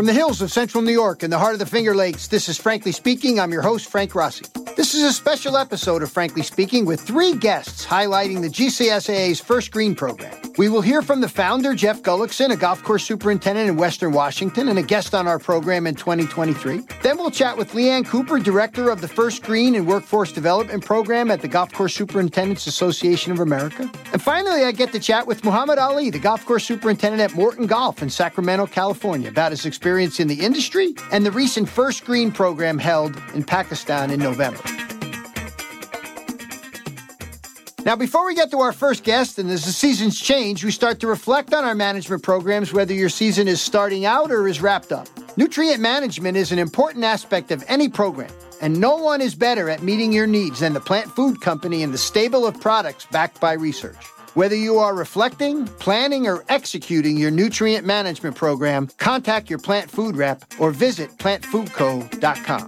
From the hills of central New York and the heart of the Finger Lakes, this is Frankly Speaking. I'm your host, Frank Rossi. This is a special episode of Frankly Speaking with 3 guests highlighting the GCSAA's First Green program. We will hear from the founder, Jeff Gullickson, a golf course superintendent in Western Washington and a guest on our program in 2023. Then we'll chat with Leanne Cooper, director of the First Green and Workforce Development Program at the Golf Course Superintendents Association of America. And finally, I get to chat with Muhammad Ali, the golf course superintendent at Morton Golf in Sacramento, California, about his experience in the industry and the recent First Green program held in Pakistan in November. Now, before we get to our first guest, and as the seasons change, we start to reflect on our management programs, whether your season is starting out or is wrapped up. Nutrient management is an important aspect of any program, and no one is better at meeting your needs than the Plant Food Company and the stable of products backed by research. Whether you are reflecting, planning, or executing your nutrient management program, contact your plant food rep or visit plantfoodco.com.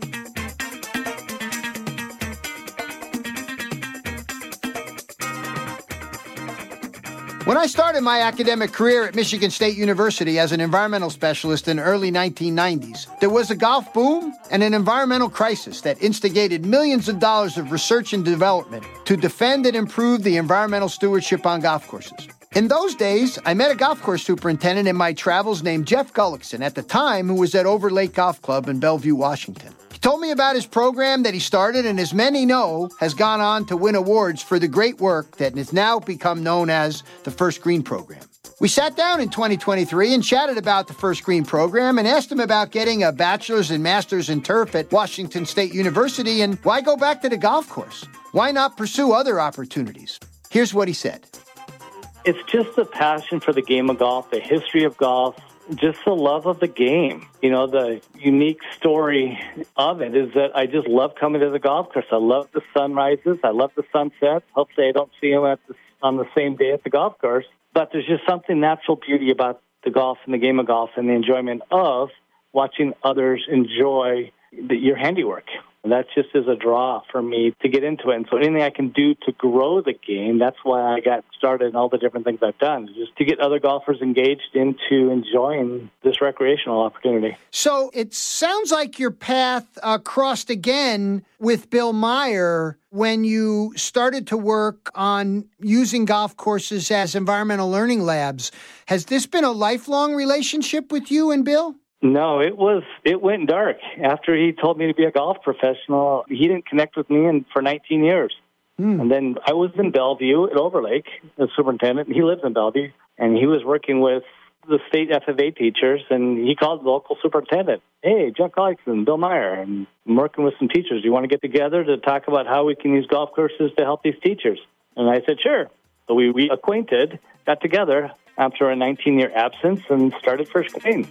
When I started my academic career at Michigan State University as an environmental specialist in the early 1990s, there was a golf boom and an environmental crisis that instigated millions of dollars of research and development to defend and improve the environmental stewardship on golf courses. In those days, I met a golf course superintendent in my travels named Jeff Gullickson, at the time who was at Overlake Golf Club in Bellevue, Washington. He told me about his program that he started and, as many know, has gone on to win awards for the great work that has now become known as the First Green program. We sat down in 2023 and chatted about the First Green program and asked him about getting a bachelor's and master's in turf at Washington State University and why go back to the golf course? Why not pursue other opportunities? Here's what he said. It's just the passion for the game of golf, the history of golf, just the love of the game. You know, the unique story of it is that I just love coming to the golf course. I love the sunrises. I love the sunsets. Hopefully I don't see them on the same day at the golf course. But there's just something natural beauty about the golf and the game of golf and the enjoyment of watching others enjoy your handiwork. That just is a draw for me to get into it. And so anything I can do to grow the game, that's why I got started in all the different things I've done, just to get other golfers engaged into enjoying this recreational opportunity. So it sounds like your path crossed again with Bill Meyer when you started to work on using golf courses as environmental learning labs. Has this been a lifelong relationship with you and Bill? No, it went dark. After he told me to be a golf professional, he didn't connect with me for 19 years. And then I was in Bellevue at Overlake, the superintendent, and he lives in Bellevue, and he was working with the state FFA teachers, and he called the local superintendent. Hey, Jeff Gullickson, Bill Meyer, and I'm working with some teachers. Do you want to get together to talk about how we can use golf courses to help these teachers? And I said, sure. So we reacquainted, got together after a 19-year absence, and started First Green.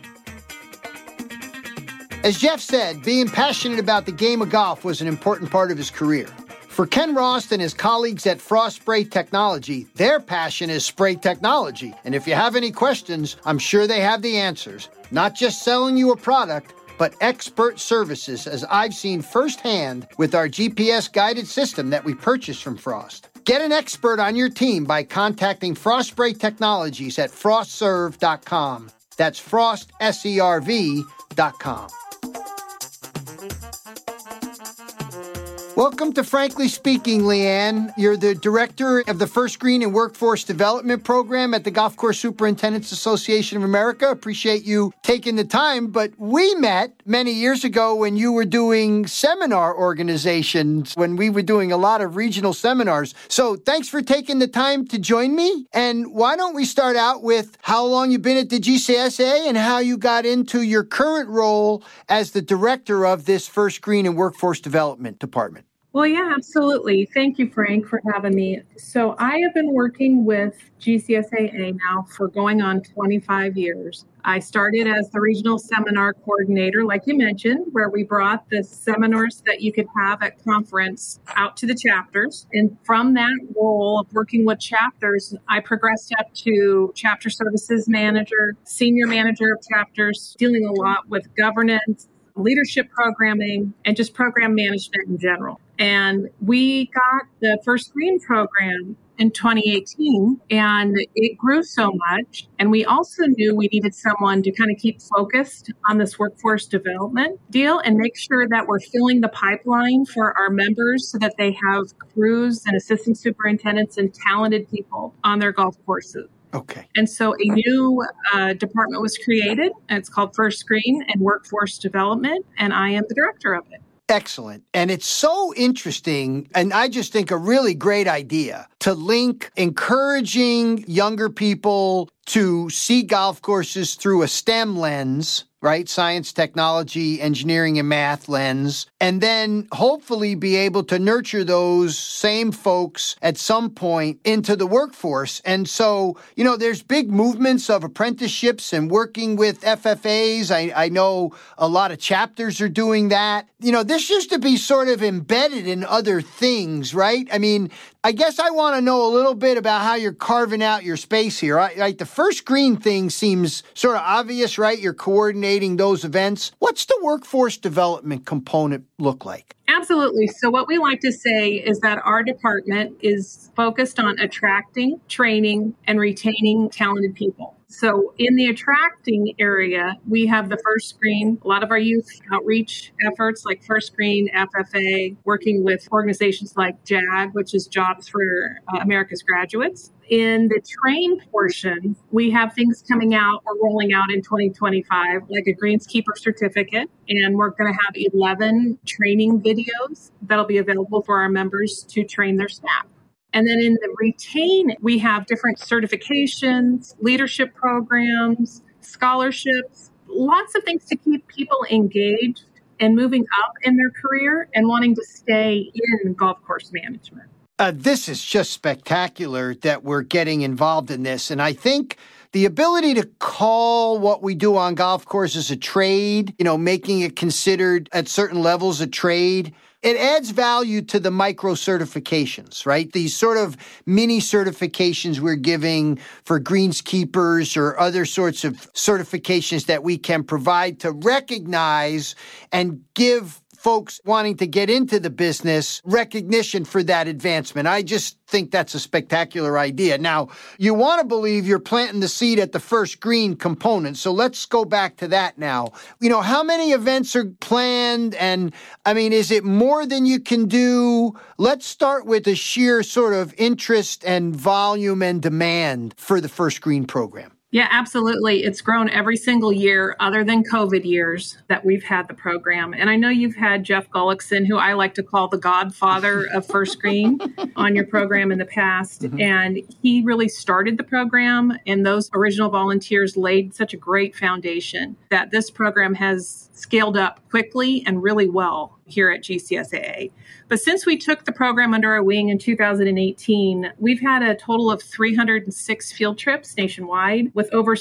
As Jeff said, being passionate about the game of golf was an important part of his career. For Ken Rost and his colleagues at Frost Spray Technology, their passion is spray technology. And if you have any questions, I'm sure they have the answers. Not just selling you a product, but expert services, as I've seen firsthand with our GPS-guided system that we purchased from Frost. Get an expert on your team by contacting Frost Spray Technologies at frostserv.com. That's frostserv.com. Welcome to Frankly Speaking, Leanne. You're the director of the First Green and Workforce Development Program at the Golf Course Superintendents Association of America. Appreciate you taking the time, but we met many years ago when you were doing seminar organizations, when we were doing a lot of regional seminars. So thanks for taking the time to join me. And why don't we start out with how long you've been at the GCSA and how you got into your current role as the director of this First Green and Workforce Development Department. Well, yeah, absolutely. Thank you, Frank, for having me. So I have been working with GCSAA now for going on 25 years. I started as the regional seminar coordinator, like you mentioned, where we brought the seminars that you could have at conference out to the chapters. And from that role of working with chapters, I progressed up to chapter services manager, senior manager of chapters, dealing a lot with governance, leadership programming, and just program management in general. And we got the First Green program in 2018, and it grew so much. And we also knew we needed someone to kind of keep focused on this workforce development deal and make sure that we're filling the pipeline for our members so that they have crews and assistant superintendents and talented people on their golf courses. Okay. And so a new department was created. It's called First Screen and Workforce Development, and I am the director of it. Excellent. And it's so interesting, and I just think a really great idea to link encouraging younger people to see golf courses through a STEM lens, right? Science, technology, engineering, and math lens, and then hopefully be able to nurture those same folks at some point into the workforce. And so, there's big movements of apprenticeships and working with FFAs. I know a lot of chapters are doing that. This used to be sort of embedded in other things, right? I mean, I guess I want to know a little bit about how you're carving out your space here. Right? The First Green thing seems sort of obvious, right? You're coordinating those events. What's the workforce development component look like? Absolutely. So what we like to say is that our department is focused on attracting, training, and retaining talented people. So in the attracting area, we have the First Screen, a lot of our youth outreach efforts like First Screen, FFA, working with organizations like JAG, which is Jobs for America's Graduates. In the train portion, we have things coming out or rolling out in 2025, like a Greenskeeper certificate, and we're going to have 11 training videos that'll be available for our members to train their staff. And then in the retain, we have different certifications, leadership programs, scholarships, lots of things to keep people engaged and moving up in their career and wanting to stay in golf course management. This is just spectacular that we're getting involved in this. And I think the ability to call what we do on golf courses a trade, making it considered at certain levels a trade, it adds value to the micro certifications, right? These sort of mini certifications we're giving for greenskeepers or other sorts of certifications that we can provide to recognize and give folks wanting to get into the business recognition for that advancement. I just think that's a spectacular idea. Now, you want to believe you're planting the seed at the First Green component. So let's go back to that now. How many events are planned? And is it more than you can do? Let's start with the sheer sort of interest and volume and demand for the First Green program. Yeah, absolutely. It's grown every single year other than COVID years that we've had the program. And I know you've had Jeff Gullickson, who I like to call the godfather of First Green, on your program in the past. Mm-hmm. And he really started the program, and those original volunteers laid such a great foundation that this program has scaled up quickly and really well here at GCSAA. But since we took the program under our wing in 2018, we've had a total of 306 field trips nationwide with over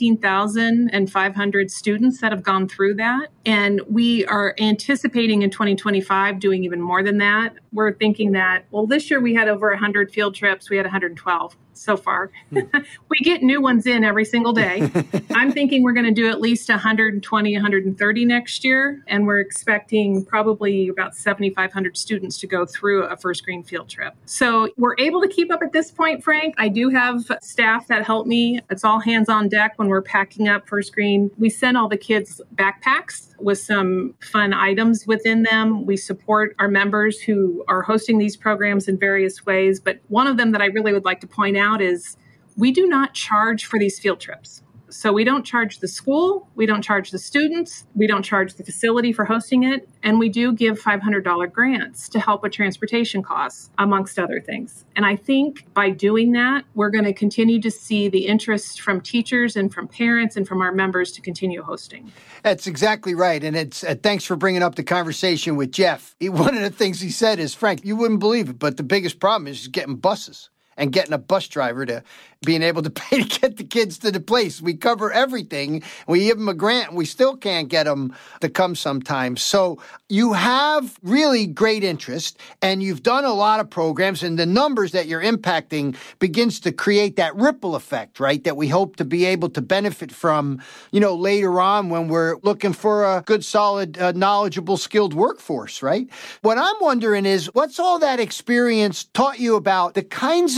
17,500 students that have gone through that. And we are anticipating in 2025 doing even more than that. We're thinking that, this year we had over 100 field trips. We had 112 so far. We get new ones in every single day. I'm thinking we're going to do at least 120, 130 next year. And we're expecting probably about 7,500 students to go through a First Green field trip. So we're able to keep up at this point, Frank. I do have staff that help me. It's all hands on deck when we're packing up First Green. We send all the kids backpacks with some fun items within them. We support our members who are hosting these programs in various ways. But one of them that I really would like to point out is we do not charge for these field trips. So we don't charge the school, we don't charge the students, we don't charge the facility for hosting it, and we do give $500 grants to help with transportation costs, amongst other things. And I think by doing that, we're going to continue to see the interest from teachers and from parents and from our members to continue hosting. That's exactly right. And it's thanks for bringing up the conversation with Jeff. One of the things he said is, Frank, you wouldn't believe it, but the biggest problem is getting buses and getting a bus driver to being able to pay to get the kids to the place. We cover everything. We give them a grant, and we still can't get them to come sometimes. So you have really great interest, and you've done a lot of programs, and the numbers that you're impacting begins to create that ripple effect, right, that we hope to be able to benefit from, later on when we're looking for a good, solid, knowledgeable, skilled workforce, right? What I'm wondering is, what's all that experience taught you about the kinds of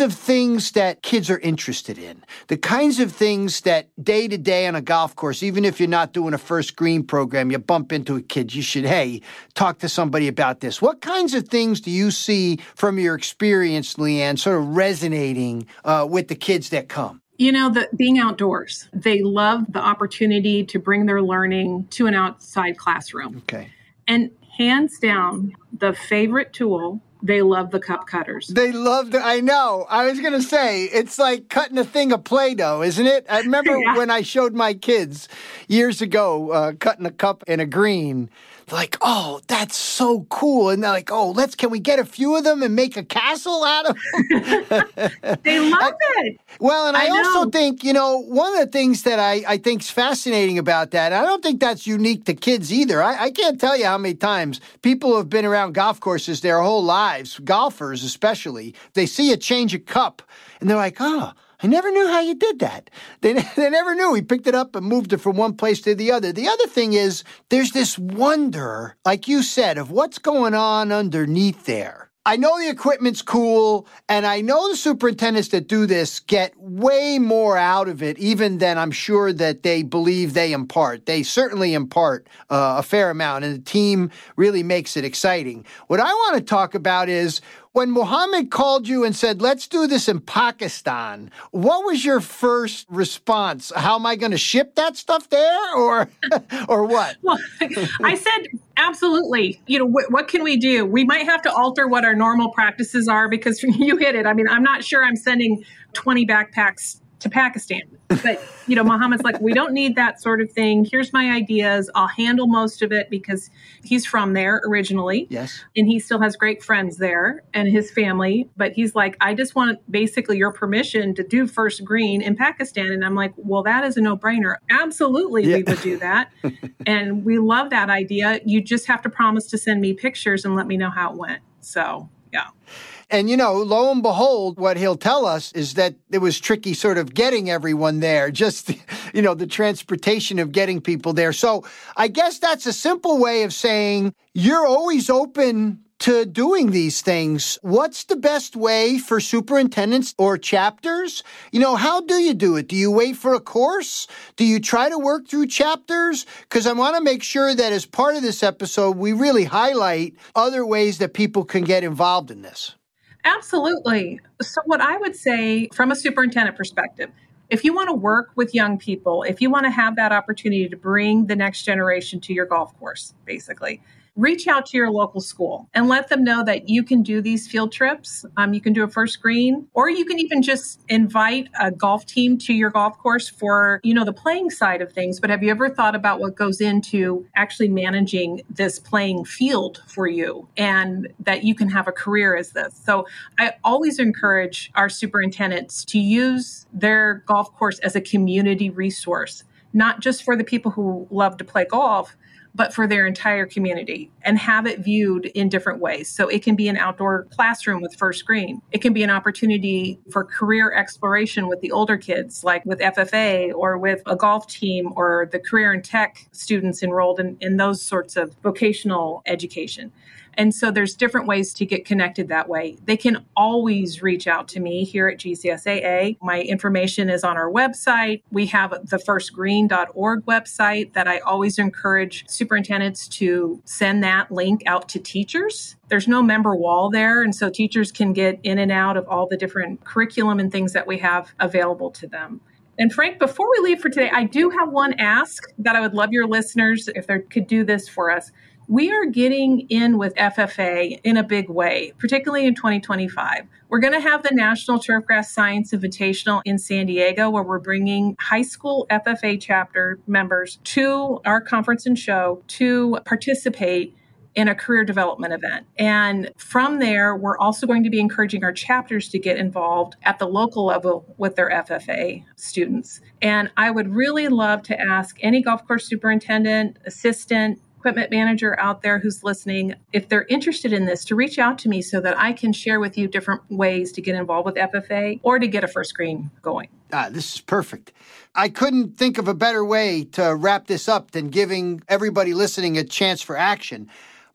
of things that kids are interested in, the kinds of things that day to day on a golf course, even if you're not doing a first green program, you bump into a kid, you should, hey, talk to somebody about this. What kinds of things do you see from your experience, Leanne, sort of resonating with the kids that come? Being outdoors, they love the opportunity to bring their learning to an outside classroom. Okay. And hands down, the favorite tool, they love the cup cutters. They love I know. I was going to say, it's like cutting a thing of Play-Doh, isn't it? I remember when I showed my kids years ago cutting a cup in a green. Like, oh, that's so cool. And they're like, oh, can we get a few of them and make a castle out of them? They love it. Well, and I also think, one of the things that I think is fascinating about that, I don't think that's unique to kids either. I can't tell you how many times people have been around golf courses their whole lives, golfers especially, they see a change of cup and they're like, oh, I never knew how you did that. They never knew. He picked it up and moved it from one place to the other. The other thing is there's this wonder, like you said, of what's going on underneath there. I know the equipment's cool, and I know the superintendents that do this get way more out of it, even than I'm sure that they believe they impart. They certainly impart a fair amount, and the team really makes it exciting. What I want to talk about is when Mohammed called you and said, let's do this in Pakistan, what was your first response? How am I going to ship that stuff there or what? Well, I said, absolutely. What can we do? We might have to alter what our normal practices are because you hit it. I mean, I'm not sure I'm sending 20 backpacks to Pakistan. But, Mohammed's like, we don't need that sort of thing. Here's my ideas. I'll handle most of it because he's from there originally. Yes. And he still has great friends there and his family. But he's like, I just want basically your permission to do first green in Pakistan. And I'm like, well, that is a no-brainer. Absolutely, we would do that. And we love that idea. You just have to promise to send me pictures and let me know how it went. So, yeah. And, lo and behold, what he'll tell us is that it was tricky sort of getting everyone there, just, the transportation of getting people there. So I guess that's a simple way of saying you're always open to doing these things. What's the best way for superintendents or chapters? How do you do it? Do you wait for a course? Do you try to work through chapters? Because I want to make sure that as part of this episode, we really highlight other ways that people can get involved in this. Absolutely. So what I would say from a superintendent perspective, if you want to work with young people, if you want to have that opportunity to bring the next generation to your golf course, basically, reach out to your local school and let them know that you can do these field trips. You can do a first green, or you can even just invite a golf team to your golf course for, the playing side of things. But have you ever thought about what goes into actually managing this playing field for you and that you can have a career as this? So I always encourage our superintendents to use their golf course as a community resource, not just for the people who love to play golf, but for their entire community, and have it viewed in different ways. So it can be an outdoor classroom with first green. It can be an opportunity for career exploration with the older kids, like with FFA or with a golf team or the career and tech students enrolled in those sorts of vocational education. And so there's different ways to get connected that way. They can always reach out to me here at GCSAA. My information is on our website. We have the firstgreen.org website that I always encourage superintendents to send that link out to teachers. There's no member wall there, and so teachers can get in and out of all the different curriculum and things that we have available to them. And Frank, before we leave for today, I do have one ask that I would love your listeners, if they could do this for us. We are getting in with FFA in a big way, particularly in 2025. We're going to have the National Turfgrass Science Invitational in San Diego, where we're bringing high school FFA chapter members to our conference and show to participate in a career development event. And from there, we're also going to be encouraging our chapters to get involved at the local level with their FFA students. And I would really love to ask any golf course superintendent, assistant, equipment manager out there who's listening, if they're interested in this, to reach out to me so that I can share with you different ways to get involved with FFA or to get a first green going. This is perfect. I couldn't think of a better way to wrap this up than giving everybody listening a chance for action.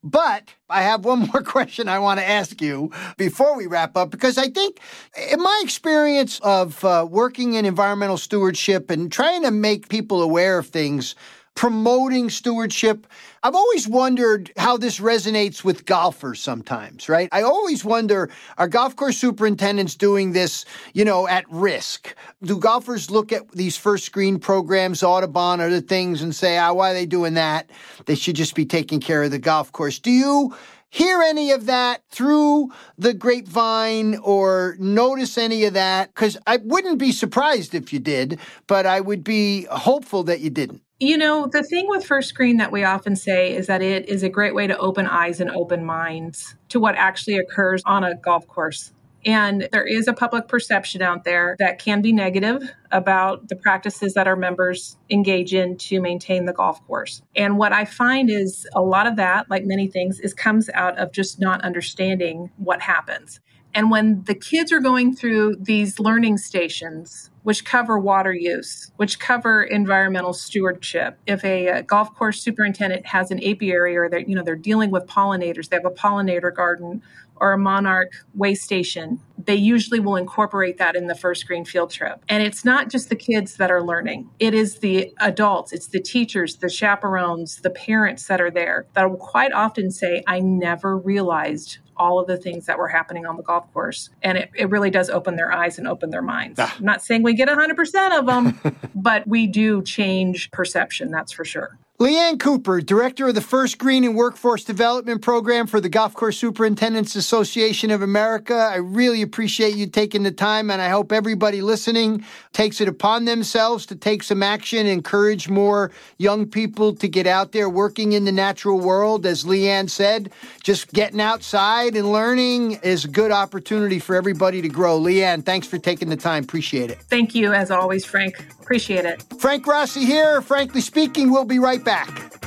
But I have one more question I want to ask you before we wrap up, because I think in my experience of working in environmental stewardship and trying to make people aware of things, promoting stewardship, I've always wondered how this resonates with golfers sometimes, right? I always wonder, are golf course superintendents doing this, at risk? Do golfers look at these first screen programs, Audubon, other things, and say, why are they doing that? They should just be taking care of the golf course. Do you hear any of that through the grapevine or notice any of that? Because I wouldn't be surprised if you did, but I would be hopeful that you didn't. The thing with First Screen that we often say is that it is a great way to open eyes and open minds to what actually occurs on a golf course. And there is a public perception out there that can be negative about the practices that our members engage in to maintain the golf course. And what I find is a lot of that, like many things, comes out of just not understanding what happens. And when the kids are going through these learning stations, which cover water use, which cover environmental stewardship, if a golf course superintendent has an apiary or they're dealing with pollinators, they have a pollinator garden or a monarch way station, they usually will incorporate that in the first screen field trip. And it's not just the kids that are learning. It is the adults, it's the teachers, the chaperones, the parents that are there that will quite often say, I never realized all of the things that were happening on the golf course. And it really does open their eyes and open their minds. I'm not saying we get 100% of them, but we do change perception, that's for sure. Leanne Cooper, Director of the First Green and Workforce Development Program for the Golf Course Superintendents Association of America. I really appreciate you taking the time, and I hope everybody listening takes it upon themselves to take some action, encourage more young people to get out there working in the natural world. As Leanne said, just getting outside and learning is a good opportunity for everybody to grow. Leanne, thanks for taking the time. Appreciate it. Thank you, as always, Frank. Appreciate it. Frank Rossi here. Frankly Speaking, we'll be right back.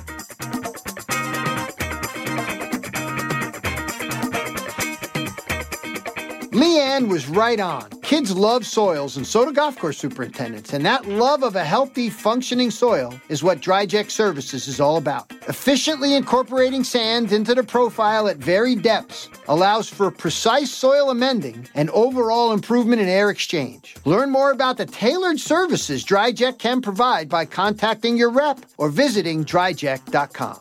Leanne was right on. Kids love soils, and so do golf course superintendents. And that love of a healthy, functioning soil is what DryJect Services is all about. Efficiently incorporating sand into the profile at varied depths allows for precise soil amending and overall improvement in air exchange. Learn more about the tailored services DryJect can provide by contacting your rep or visiting dryject.com.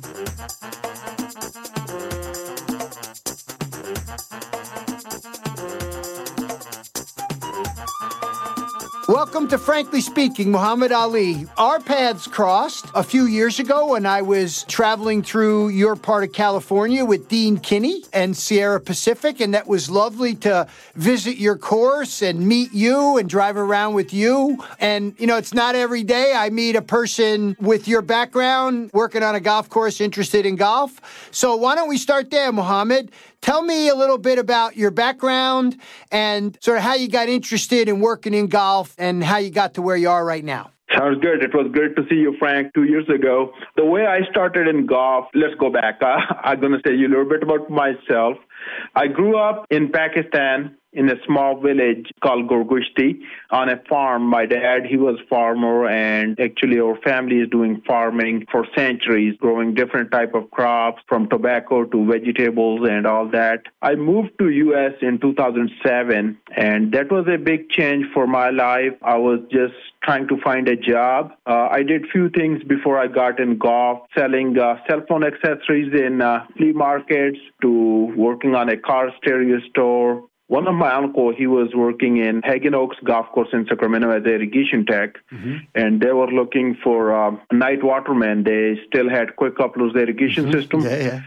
Welcome to Frankly Speaking, Muhammad Ali. Our paths crossed a few years ago when I was traveling through your part of California with Dean Kinney and Sierra Pacific, and that was lovely to visit your course and meet you and drive around with you. And, it's not every day I meet a person with your background working on a golf course interested in golf. So why don't we start there, Muhammad? Tell me a little bit about your background and sort of how you got interested in working in golf and how you got to where you are right now. Sounds good. It was great to see you, Frank, 2 years ago. The way I started in golf, let's go back. I'm going to tell you a little bit about myself. I grew up in Pakistan in a small village called Gorgushti on a farm. My dad, he was a farmer, and actually our family is doing farming for centuries, growing different type of crops from tobacco to vegetables and all that. I moved to U.S. in 2007, and that was a big change for my life. I was just trying to find a job. I did few things before I got in golf, selling cell phone accessories in flea markets to working on a car stereo store. One of my uncle, he was working in Hagen Oaks Golf Course in Sacramento as an irrigation tech, and they were looking for night watermen. They still had quick couplers irrigation system.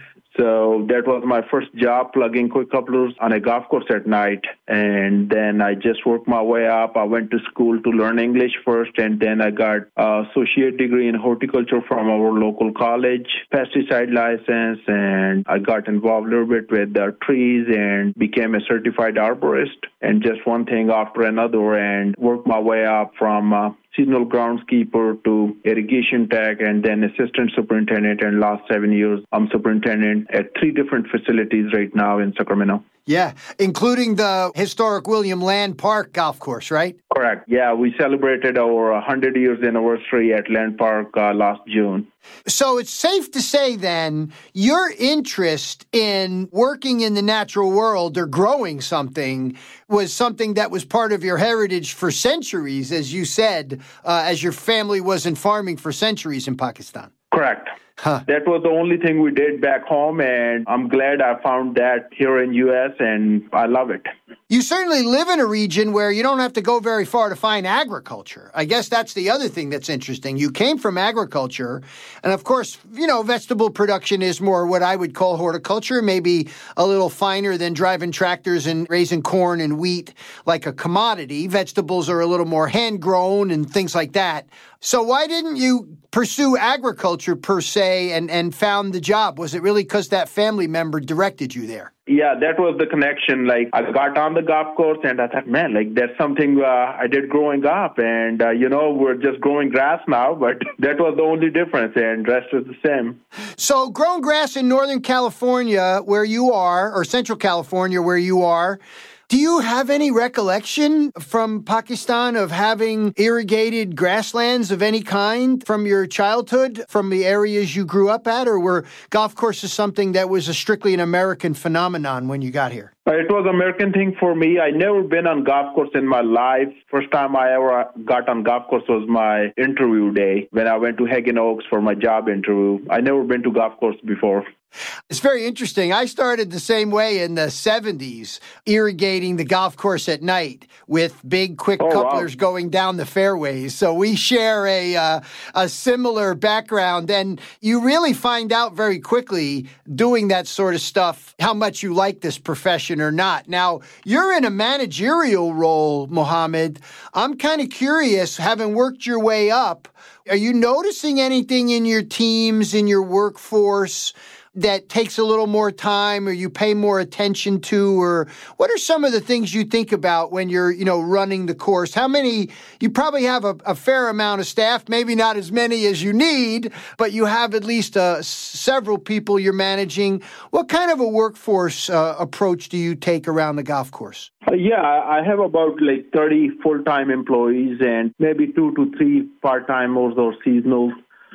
So that was my first job, plugging quick couplers on a golf course at night. And then I just worked my way up. I went to school to learn English first, and then I got an associate degree in horticulture from our local college, pesticide license, and I got involved a little bit with trees and became a certified arborist, and just one thing after another, and worked my way up from seasonal groundskeeper to irrigation tech, and then assistant superintendent. And last 7 years, I'm superintendent at 3 different facilities right now in Sacramento. Yeah, including the historic William Land Park golf course, right? Correct. Yeah, we celebrated our 100 years anniversary at Land Park last June. So it's safe to say then your interest in working in the natural world or growing something was something that was part of your heritage for centuries, as you said, as your family was in farming for centuries in Pakistan. Correct. That was the only thing we did back home, and I'm glad I found that here in U.S., and I love it. You certainly live in a region where you don't have to go very far to find agriculture. I guess that's the other thing that's interesting. You came from agriculture, and of course, vegetable production is more what I would call horticulture, maybe a little finer than driving tractors and raising corn and wheat like a commodity. Vegetables are a little more hand-grown and things like that. So why didn't you pursue agriculture per se and found the job? Was it really because that family member directed you there? Yeah, that was the connection. Like, I got on the golf course and I thought, man, like that's something I did growing up. And, we're just growing grass now, but that was the only difference, and the rest is the same. So growing grass in Northern California where you are, or Central California where you are, do you have any recollection from Pakistan of having irrigated grasslands of any kind from your childhood, from the areas you grew up at, or were golf courses something that was strictly an American phenomenon when you got here? It was an American thing for me. I never been on golf course in my life. First time I ever got on golf course was my interview day when I went to Haggin Oaks for my job interview. I never been to golf course before. It's very interesting. I started the same way in the 70s, irrigating the golf course at night with big, quick couplers going down the fairways. So we share a similar background. And you really find out very quickly doing that sort of stuff how much you like this profession or not. Now, you're in a managerial role, Mohammed. I'm kind of curious, having worked your way up, are you noticing anything in your teams, in your workforce, that takes a little more time or you pay more attention to? Or what are some of the things you think about when you're, running the course? How many, you probably have a fair amount of staff, maybe not as many as you need, but you have at least several people you're managing. What kind of a workforce approach do you take around the golf course? I have about 30 full-time employees and maybe 2 to 3 part-timers or seasonals.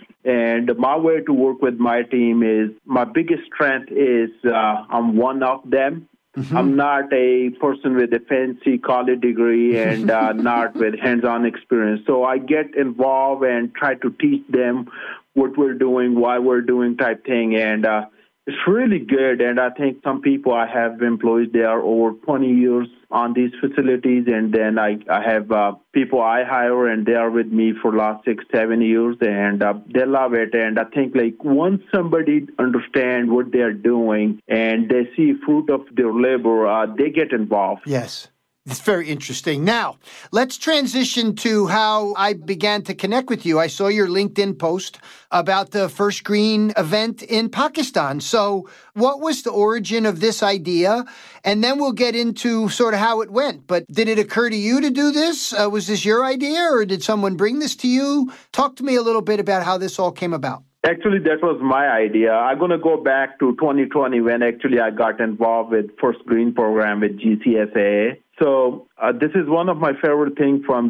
And my way to work with my team is, my biggest strength is I'm one of them. Mm-hmm. I'm not a person with a fancy college degree and not with hands-on experience. So I get involved and try to teach them what we're doing, why we're doing type thing. And it's really good. And I think some people, I have employees, they are over 20 years on these facilities. And then I have people I hire, and they are with me for the last 6-7 years, and they love it. And I think once somebody understands what they're doing and they see fruit of their labor, they get involved. Yes. It's very interesting. Now, let's transition to how I began to connect with you. I saw your LinkedIn post about the First Green event in Pakistan. So what was the origin of this idea? And then we'll get into sort of how it went. But did it occur to you to do this? Was this your idea, or did someone bring this to you? Talk to me a little bit about how this all came about. Actually, that was my idea. I'm going to go back to 2020 when actually I got involved with First Green program with GCSAA. So this is one of my favorite things from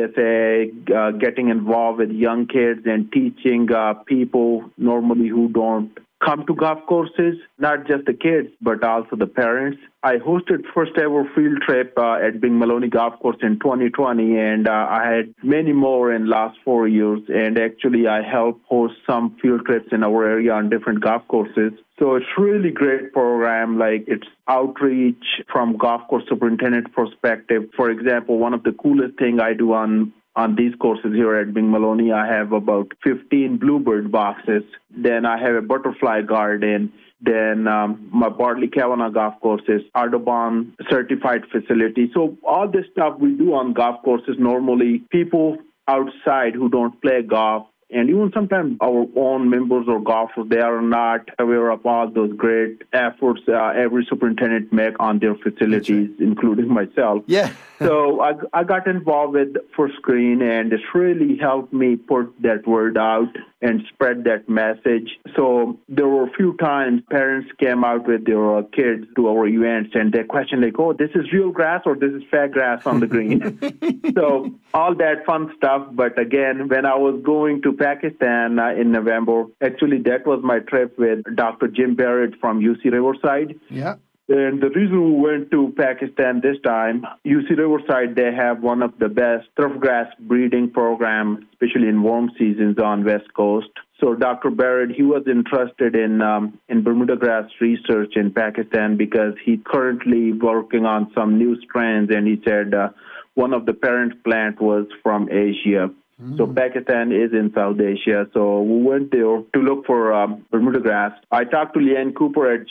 GCSAA, getting involved with young kids and teaching people normally who don't come to golf courses, not just the kids, but also the parents. I hosted first ever field trip at Bing Maloney Golf Course in 2020, and I had many more in last 4 years. And actually, I helped host some field trips in our area on different golf courses. So it's really great program. It's outreach from golf course superintendent perspective. For example, one of the coolest thing I do on these courses here at Bing Maloney, I have about 15 bluebird boxes. Then I have a butterfly garden. Then my Bartley Kavanagh golf course is Audubon certified facility. So all this stuff we do on golf courses, normally people outside who don't play golf And even sometimes our own members or golfers, they are not aware of all those great efforts every superintendent make on their facilities, including myself. Yeah. So I got involved with First Green, and it's really helped me put that word out and spread that message. So there were a few times parents came out with their kids to our events, and they questioned like, oh, this is real grass or this is fake grass on the green? So all that fun stuff. But again, when I was going to Pakistan in November, actually that was my trip with Dr. Jim Barrett from UC Riverside. Yeah. And the reason we went to Pakistan this time, UC Riverside, they have one of the best turfgrass breeding programs, especially in warm seasons on West Coast. So Dr. Barrett, he was interested in Bermuda grass research in Pakistan because he's currently working on some new strains, and he said one of the parent plant was from Asia. So Pakistan is in South Asia. So we went there to look for Bermuda grass. I talked to Leanne Cooper at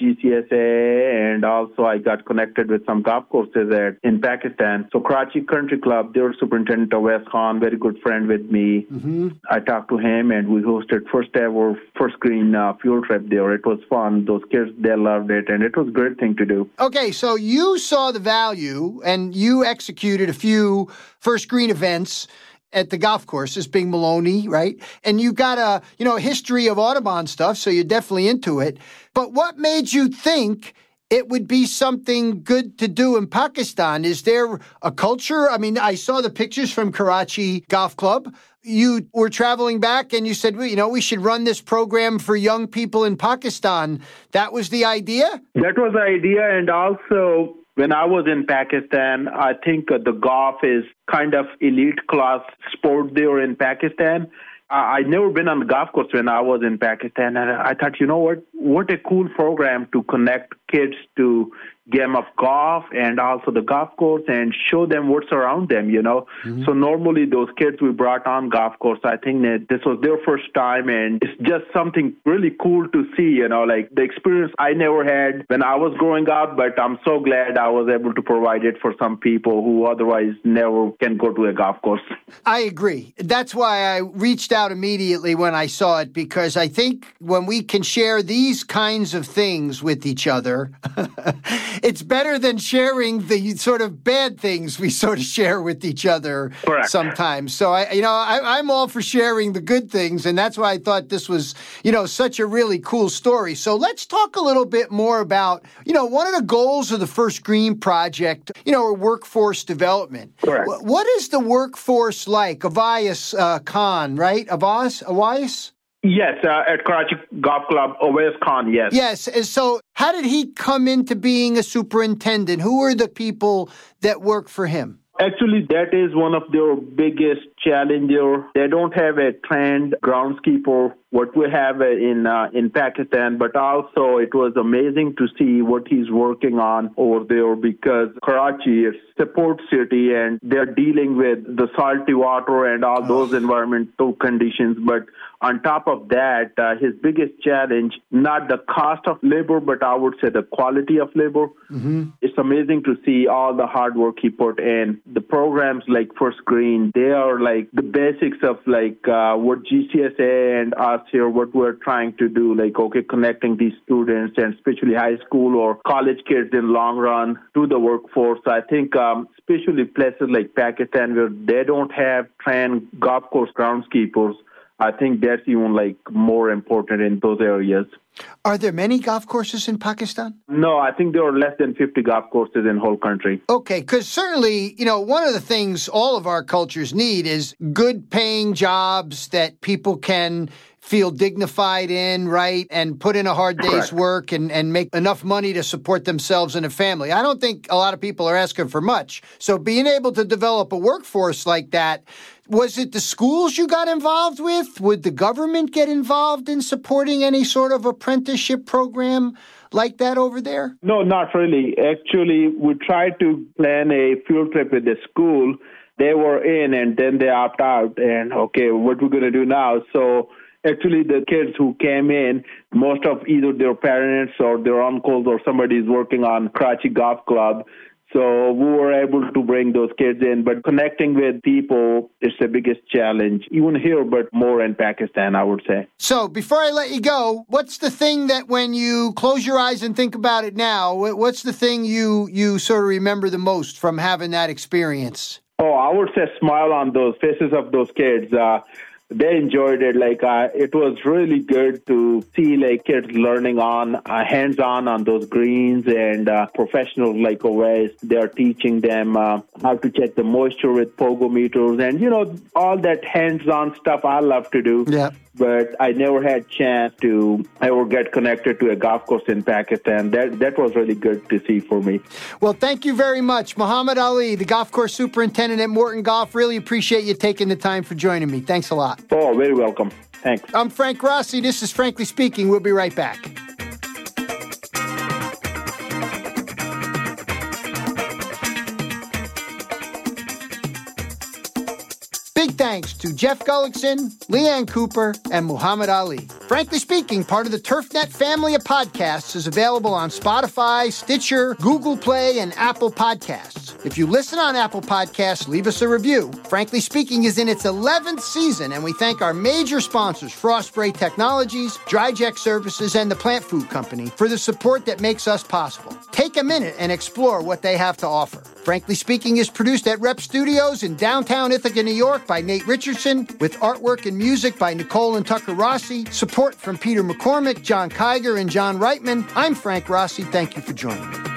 GCSA, and also I got connected with some golf courses in Pakistan. So Karachi Country Club, their superintendent Awais Khan, very good friend with me. I talked to him, and we hosted first ever First Green field trip there. It was fun. Those kids, they loved it, and it was a great thing to do. Okay, so you saw the value, and you executed a few First Green events at the golf courses, being Maloney, right? And you got a history of Audubon stuff, so you're definitely into it. But what made you think it would be something good to do in Pakistan? Is there a culture? I mean, I saw the pictures from Karachi Golf Club. You were traveling back and you said, we should run this program for young people in Pakistan. That was the idea? That was the idea. And also, when I was in Pakistan, I think the golf is kind of elite class sport there in Pakistan. I'd never been on the golf course when I was in Pakistan, and I thought, what a cool program to connect kids to game of golf and also the golf course and show them what's around them, So normally those kids we brought on golf course, I think that this was their first time, and it's just something really cool to see, like the experience I never had when I was growing up, but I'm so glad I was able to provide it for some people who otherwise never can go to a golf course. I agree. That's why I reached out immediately when I saw it, because I think when we can share these kinds of things with each other, it's better than sharing the sort of bad things we sort of share with each other. Correct. Sometimes. So I'm all for sharing the good things, and that's why I thought this was, such a really cool story. So let's talk a little bit more about, one of the goals of the First Green Project, workforce development. Correct. What is the workforce like? Awais Khan, right? Awais? Yes, at Karachi Golf Club, Awais Khan, yes. Yes. So how did he come into being a superintendent? Who are the people that work for him? Actually, that is one of their biggest challenges. They don't have a trained groundskeeper, what we have in Pakistan, but also it was amazing to see what he's working on over there, because Karachi is a port city and they're dealing with the salty water and all those environmental conditions. But on top of that, his biggest challenge, not the cost of labor, but I would say the quality of labor. It's amazing to see all the hard work he put in. The programs like First Green, they are like the basics of what GCSA and us here, what we're trying to do, connecting these students and especially high school or college kids in long run to the workforce. I think especially places like Pakistan where they don't have trained golf course groundskeepers, I think that's even more important in those areas. Are there many golf courses in Pakistan? No, I think there are less than 50 golf courses in the whole country. Okay, because certainly, one of the things all of our cultures need is good paying jobs that people can feel dignified in, right, and put in a hard day's work and make enough money to support themselves and a family. I don't think a lot of people are asking for much. So being able to develop a workforce like that, was it the schools you got involved with? Would the government get involved in supporting any sort of apprenticeship program like that over there? No, not really. Actually, we tried to plan a field trip with the school. They were in and then they opt out. And, okay, what we're going to do now? So actually, the kids who came in, most of either their parents or their uncles or somebody is working on Karachi Golf Club. So we were able to bring those kids in. But connecting with people is the biggest challenge, even here, but more in Pakistan, I would say. So before I let you go, what's the thing that when you close your eyes and think about it now, what's the thing you sort of remember the most from having that experience? Oh, I would say smile on those faces of those kids. They enjoyed it. It was really good to see kids learning on hands-on on those greens and professional ways. They're teaching them how to check the moisture with pogo meters and all that hands-on stuff I love to do. Yeah. But I never had chance to ever get connected to a golf course in Pakistan. That was really good to see for me. Well, thank you very much, Muhammad Ali, the golf course superintendent at Morton Golf. Really appreciate you taking the time for joining me. Thanks a lot. Oh, very welcome. Thanks. I'm Frank Rossi. This is Frankly Speaking. We'll be right back. Big thanks to Jeff Gullickson, Leanne Cooper, and Muhammad Ali. Frankly Speaking, part of the TurfNet family of podcasts, is available on Spotify, Stitcher, Google Play, and Apple Podcasts. If you listen on Apple Podcasts, leave us a review. Frankly Speaking is in its 11th season, and we thank our major sponsors, Frost Spray Technologies, DryJect Services, and the Plant Food Company for the support that makes us possible. Take a minute and explore what they have to offer. Frankly Speaking is produced at Rep Studios in downtown Ithaca, New York by Nate Richardson, with artwork and music by Nicole and Tucker Rossi, support from Peter McCormick, John Kiger, and John Reitman. I'm Frank Rossi. Thank you for joining me.